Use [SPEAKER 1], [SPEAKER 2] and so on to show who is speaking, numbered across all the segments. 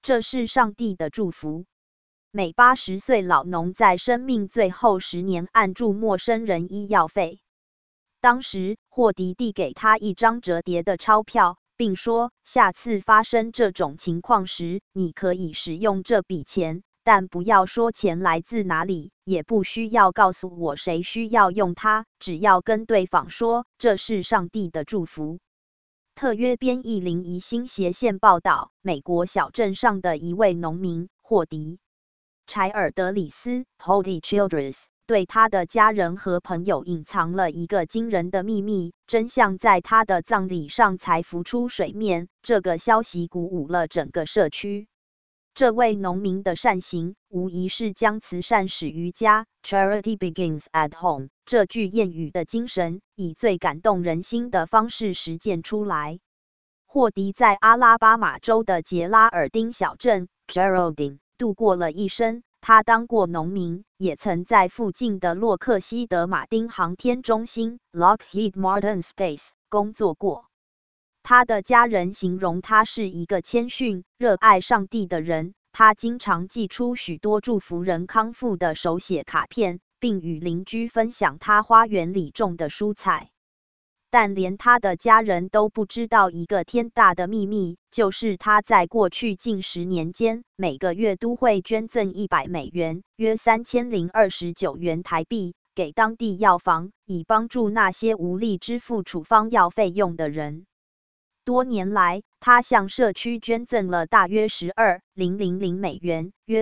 [SPEAKER 1] 这是上帝的祝福。每80岁老农在生命最后10年按住陌生人医药费。当时，霍迪递给他一张折叠的钞票，并说，下次发生这种情况时，你可以使用这笔钱，但不要说钱来自哪里，也不需要告诉我谁需要用它，只要跟对方说，这是上帝的祝福。特约编译林怡新斜线报道，美国小镇上的一位农民霍迪·柴尔德里斯 （Hody Childress） 对他的家人和朋友隐藏了一个惊人的秘密，真相在他的葬礼上才浮出水面。这个消息鼓舞了整个社区。这位农民的善行，无疑是将慈善始于家 （Charity begins at home） 这句谚语的精神，以最感动人心的方式实践出来。霍迪在阿拉巴马州的杰拉尔丁小镇 （Geraldine） 度过了一生。他当过农民，也曾在附近的洛克希德马丁航天中心 （Lockheed Martin Space） 工作过。他的家人形容他是一个谦逊、热爱上帝的人。他经常寄出许多祝福人康复的手写卡片，并与邻居分享他花园里种的蔬菜。但连他的家人都不知道一个天大的秘密，就是他在过去近10年间，每个月都会捐赠$100，约3029元台币，给当地药房，以帮助那些无力支付处方药费用的人。多年来，他向社区捐赠了大约$12,000，约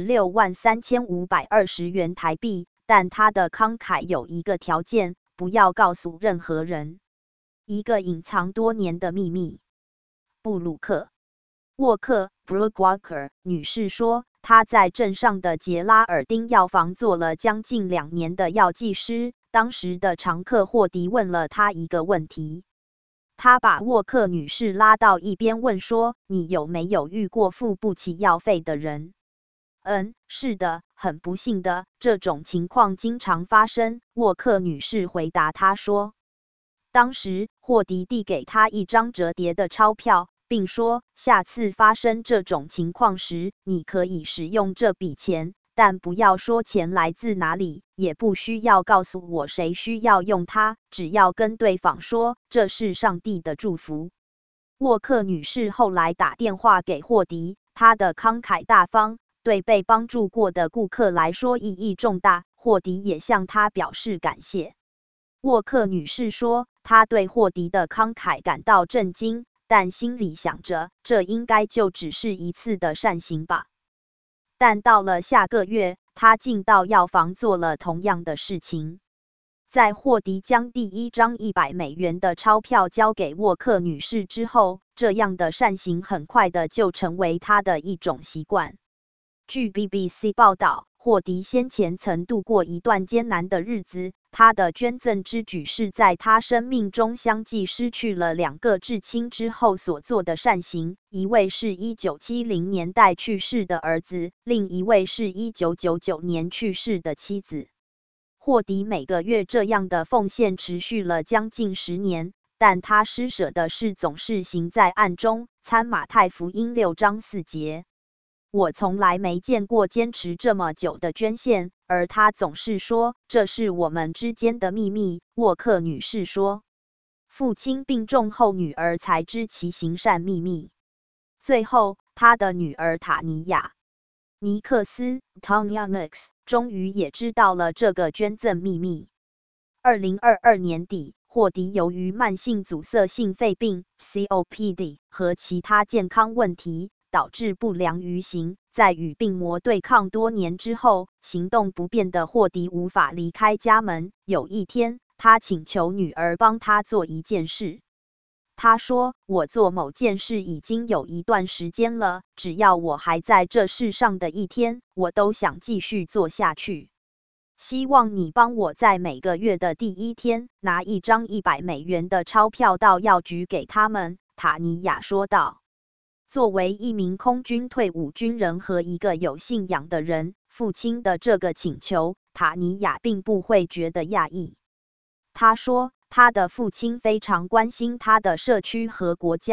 [SPEAKER 1] 363520元台币。但他的慷慨有一个条件，不要告诉任何人。一个隐藏多年的秘密。布鲁克·沃克 （Brooke Walker） 女士说，她在镇上的杰拉尔丁药房做了将近2年的药剂师。当时的常客霍迪问了她一个问题。他把沃克女士拉到一边问说，你有没有遇过付不起药费的人？是的，很不幸的，这种情况经常发生，沃克女士回答他说。当时，霍迪递给他一张折叠的钞票，并说，下次发生这种情况时，你可以使用这笔钱，但不要说钱来自哪里，也不需要告诉我谁需要用它，只要跟对方说，这是上帝的祝福。沃克女士后来打电话给霍迪，她的慷慨大方对被帮助过的顾客来说意义重大，霍迪也向她表示感谢。沃克女士说，她对霍迪的慷慨感到震惊，但心里想着，这应该就只是一次的善行吧。但到了下个月，她竟到药房做了同样的事情。在霍迪将第一张$100的钞票交给沃克女士之后，这样的善行很快的就成为她的一种习惯。据 BBC 报道，霍迪先前曾度过一段艰难的日子，他的捐赠之举是在他生命中相继失去了2个至亲之后所做的善行，一位是1970年代去世的儿子，另一位是1999年去世的妻子。霍迪每个月这样的奉献持续了将近10年，但他施舍的事总是行在暗中，参马太福音6章4节。我从来没见过坚持这么久的捐献，而他总是说，这是我们之间的秘密。沃克女士说，父亲病重后，女儿才知其行善秘密。最后，她的女儿塔尼亚·尼克斯 （Tanya Nix） 终于也知道了这个捐赠秘密。2022年底，霍迪由于慢性阻塞性肺病 （COPD） 和其他健康问题，导致不良于行，在与病魔对抗多年之后，行动不便的霍迪无法离开家门。有一天，他请求女儿帮他做一件事。他说，我做某件事已经有一段时间了，只要我还在这世上的一天，我都想继续做下去。希望你帮我在每个月的第1天，拿一张$100的钞票到药局给他们，塔尼亚说道。作为一名空军退伍军人和一个有信仰的人，父亲的这个请求，塔尼亚并不会觉得讶异。他说，他的父亲非常关心他的社区和国家，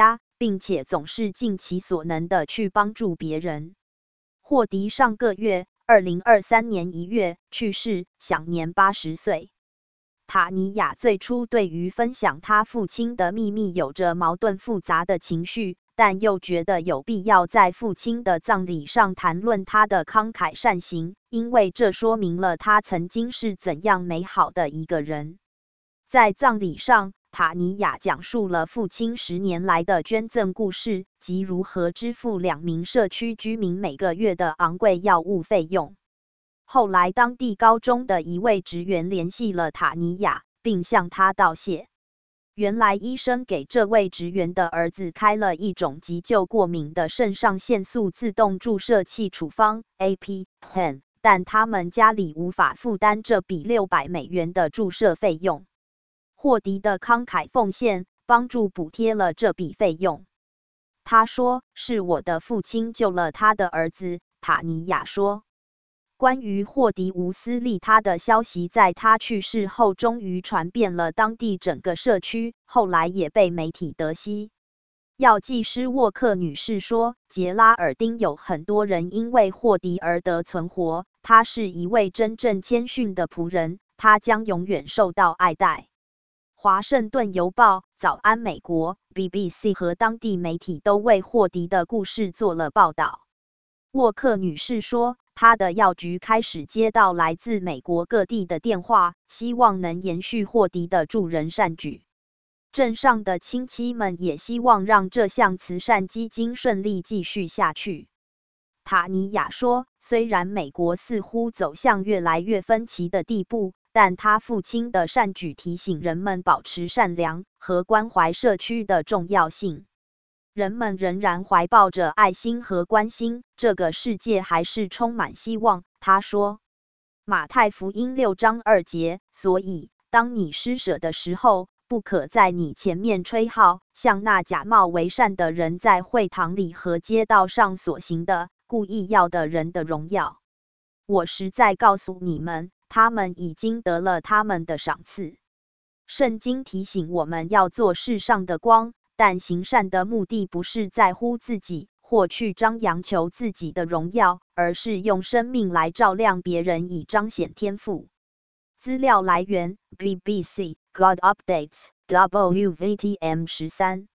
[SPEAKER 1] 并且总是尽其所能的去帮助别人。霍迪上个月2023年1月去世，享年80岁。塔尼亚最初对于分享他父亲的秘密有着矛盾复杂的情绪，但又觉得有必要在父亲的葬礼上谈论他的慷慨善行，因为这说明了他曾经是怎样美好的一个人。在葬礼上，塔尼亚讲述了父亲10年来的捐赠故事，及如何支付2名社区居民每个月的昂贵药物费用。后来，当地高中的一位职员联系了塔尼亚，并向他道谢。原来，医生给这位职员的儿子开了一种急救过敏的肾上腺素自动注射器处方 （APHEN）， 但他们家里无法负担这笔$600的注射费用。霍迪的慷慨奉献帮助补贴了这笔费用。他说：“是我的父亲救了他的儿子。”塔尼亚说。关于霍迪无私利他的消息在他去世后终于传遍了当地整个社区，后来也被媒体得悉。药剂师沃克女士说，杰拉尔丁有很多人因为霍迪而得存活，他是一位真正谦逊的仆人，他将永远受到爱戴。华盛顿邮报、早安美国、BBC 和当地媒体都为霍迪的故事做了报道。沃克女士说，她的药局开始接到来自美国各地的电话，希望能延续霍迪的助人善举。镇上的亲戚们也希望让这项慈善基金顺利继续下去。塔尼亚说，虽然美国似乎走向越来越分歧的地步，但他父亲的善举提醒人们保持善良和关怀社区的重要性。人们仍然怀抱着爱心和关心，这个世界还是充满希望，他说。马太福音6章2节，所以，当你施舍的时候，不可在你前面吹号，像那假冒为善的人在会堂里和街道上所行的，故意要得人的荣耀。我实在告诉你们，他们已经得了他们的赏赐。圣经提醒我们要做世上的光，但行善的目的不是在乎自己，或去张扬求自己的荣耀，而是用生命来照亮别人，以彰显天赋。资料来源 BBC God Updates WVTM 13